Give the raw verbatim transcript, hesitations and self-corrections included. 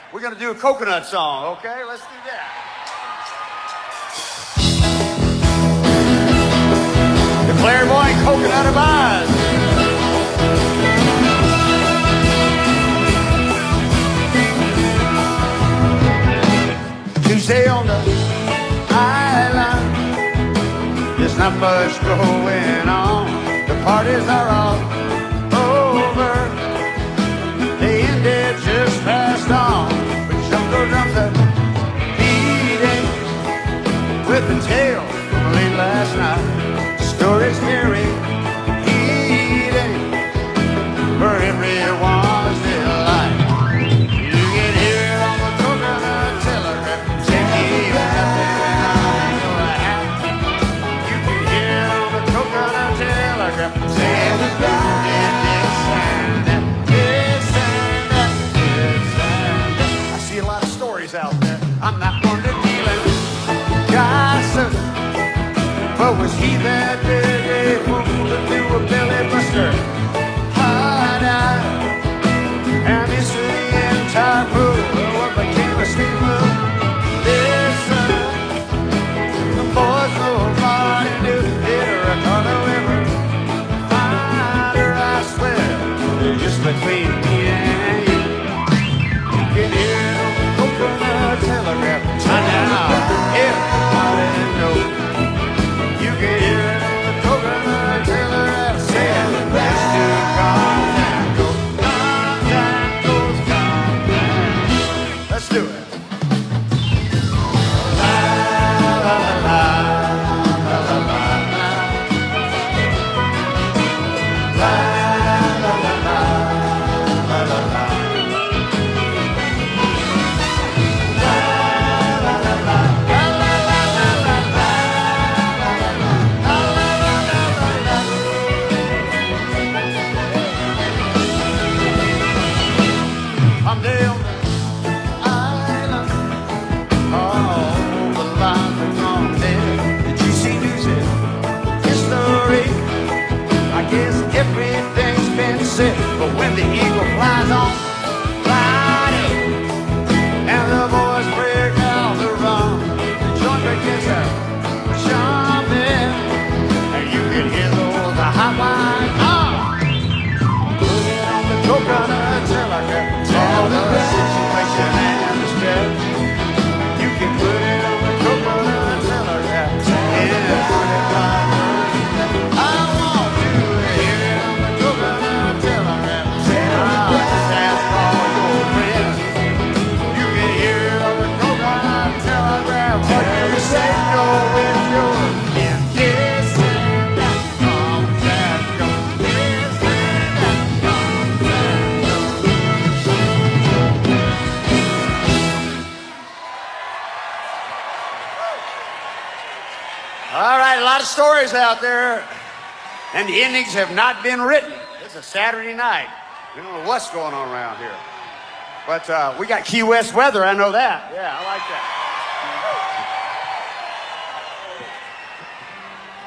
we're going to do a coconut song, okay? Let's do that. The clairvoyant coconut of Oz. Tuesday on the island, there's not much going on. The parties are all over. They ended just past on. But Jungle drums are beating with the tale from late last night. Stories carry heating for everyone's delight. You can hear it on the coconut telegraph. Take you nothing on your hat. You can hear it on the coconut telegraph. Saying the ground did this and that, this and that, this and that. I see a lot of stories out there. I'm not one to deal in gossip. But was he that big a fool to do a belly buster? Hot eye, and he said the entire crew what became a steam room. Listen, the boys know what to do. Hit her a corner river, find her, I swear, just between me and you. You can hear it on the coconut telegraph. Time now, everybody knows. You can hear it on the coconut telegraph saying the best to calm down, go calm down, goes calm down. Let's do it. La la la la la la la la la la la la la la. Someday on the island, all the lines are gone dead. Did you see news in history? I guess everything's been said. But when the eagle flies on Friday and the boys break out the run, the joint begins to jumping, and you can hear those hot wine on. Put it on the coconut telegraph. Tell the situation and the stress. You can put it on the coconut telegraph. Yeah, put it on. I want to hear it on the coconut telegraph. I'll just ask all your friends. You can hear it on the coconut telegraph. What you say, go with your in this and that comes and goes. This and that comes and all right, a lot of stories out there, and the endings have not been written. It's a Saturday night. We don't know what's going on around here. But uh, we got Key West weather, I know that. Yeah, I like that.